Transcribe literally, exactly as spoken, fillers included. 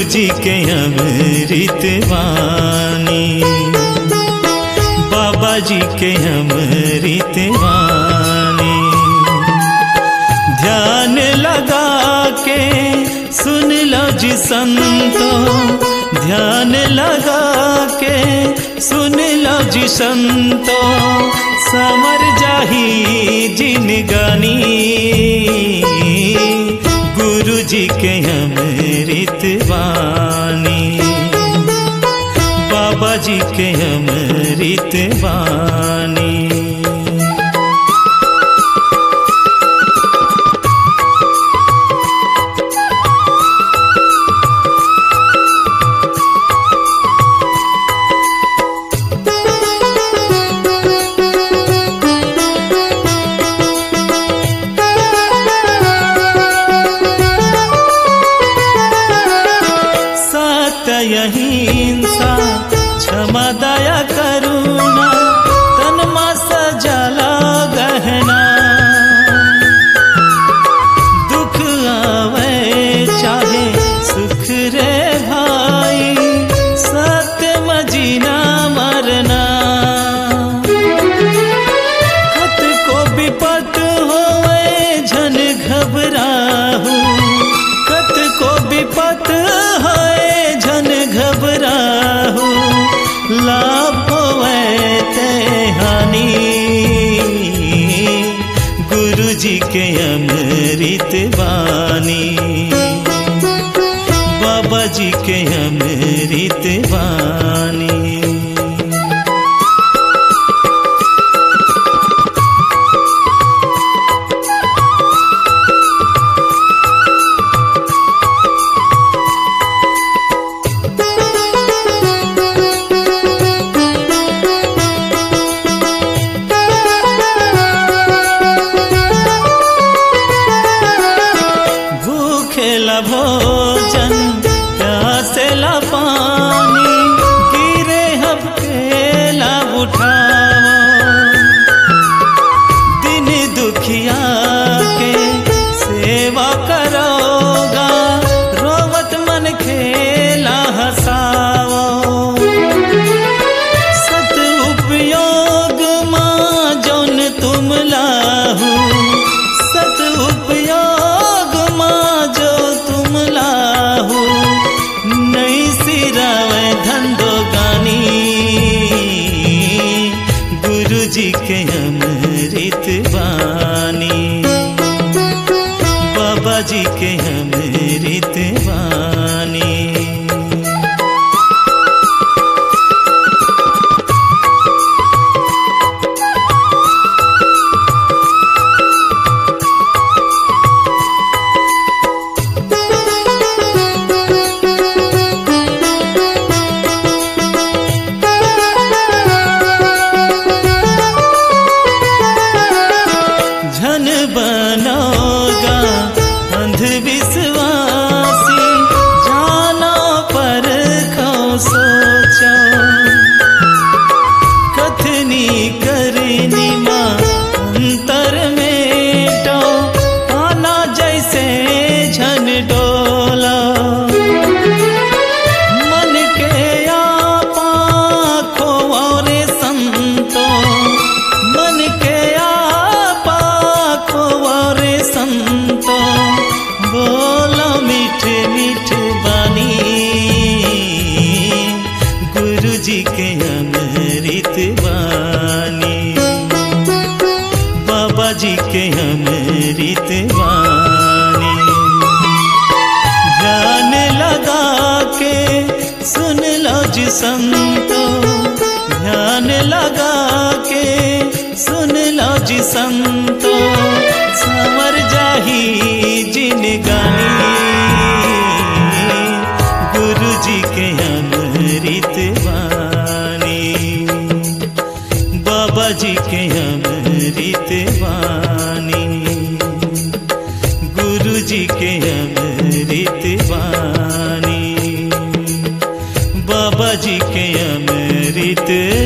जी के अमृत वाणी, बाबा जी के अमृत वाणी। ध्यान लगा के सुन लो जी संतों, ध्यान लगा के सुन लो जी संतों, समर जाही जिनगानी। गुरु जी के अमृत वाणी, बाबा जी के अमृत वाणी। अहिंसा क्षमा दया करुणा, तन मा सजाला गहना। दुख आवे चाहे सुख रे भाई, सत्य में जीना मरना। खत को विपत होवे झन घबराहू, खत को विपत होए झन घबराहू, लाभ होवे ते हानि। गुरु जी के अमृत वाणी, बाबा जी के अमृत वाणी। भोजन प्यासेला पानी, गिरे हबकेला उठाओ। दिन दुखिया के सेवा करोगा, रोवत मन खेला हसाओ। सत उपयोग माँ जौन तुम लाहू, सत उपयोग माँ जो तुम लाहू। नहीं सिरावे धंधो गानी, गुरु जी के अमृत वाणी, बाबा जी के अमृत वाणी। धन बनोगा अंधविश्वासी, जाना पर खो सोचो। कथनी करनी माँ अंतर में तो, आना जैसे झन डोला। मन के आपा खोवारे संतों, मन के खोवारे संतों, बोलो मीठ मीठ बानी। गुरु जी के अमृत वाणी, बाबा जी के अमृत वाणी। ध्यान लगा के सुन लो जी संतों, ध्यान लगा के सुन लो जी संतों, समर जाही जिनगानी। गुरु जी के अमृत वाणी, बाबा जी के अमृत वाणी। गुरु जी के अमृत वाणी, बाबा जी के अमृत